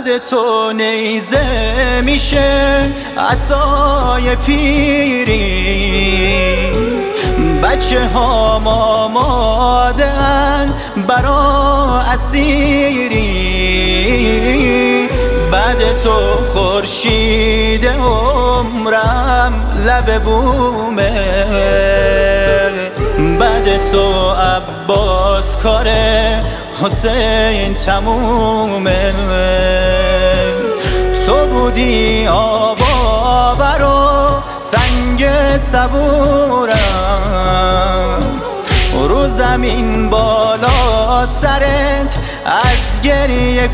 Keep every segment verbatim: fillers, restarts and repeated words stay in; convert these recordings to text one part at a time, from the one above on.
بعد تو نیزه میشه عصای پیری، بچه ها آماده‌اند برا اسیری. بعد تو خورشید عمرم لب بومه، بعد تو عباس کار حسین تمومه. تو بودی آب آور و سنگ صبورم، رو زمین بالا سرت از گریه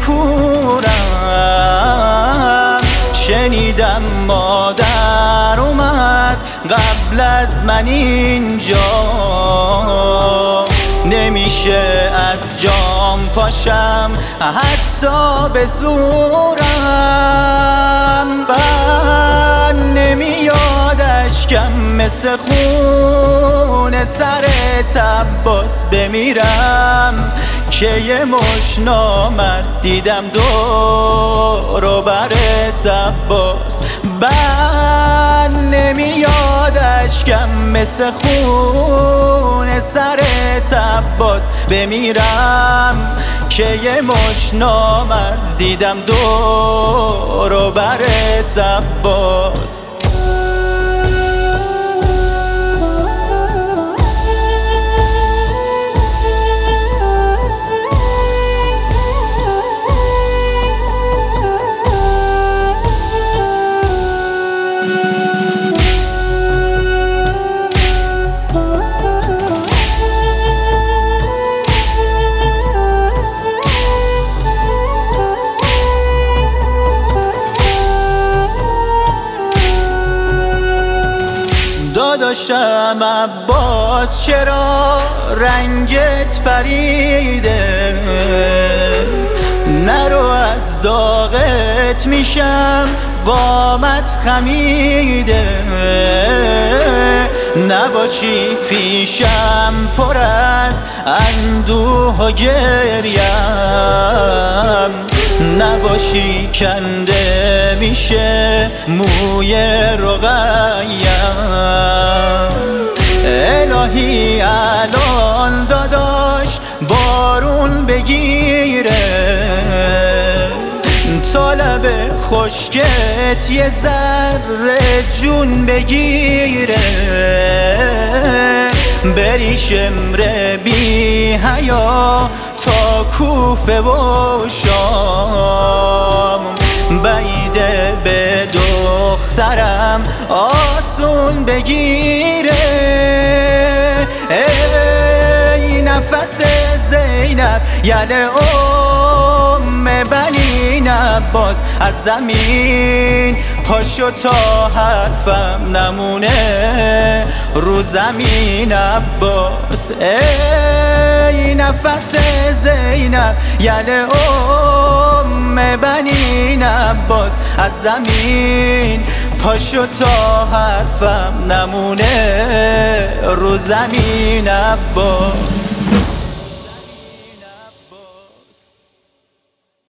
کورم. شنیدم مادر اومد قبل از من اینجا، نمیشه از جام پاشم حتی به زورم. بعد نمیاد اشکم مثل خون سر عباس بمیرم، که یه مش نامرد دیدم دور و برت عباس. بعد نمیاد اشکم مثل خون سر عباس بمیرم، که یه مش نامرد دیدم دور و برت عباس. داداشم عباس چرا رنگت پریده، نرو از داغت میشم قامت خمیده. نباشی پیشم پر از اندوه و گریم، نباشی کنده میشه موی رقیم. الهی الان داداش بارون بگیره، طالب خشکت یه ذره جون بگیره. بری شمر بی حیا تا کوفه و شام، بعیده به دخترم آسون بگیره. ای نفس زینب یل ام بنی عباس، از زمین پاشو تا حرفم نمونه رو زمین عباس. ای نفس زینب یل ام بنی عباس، از زمین پاشو تا حرفم نمونه رو زمین عباس.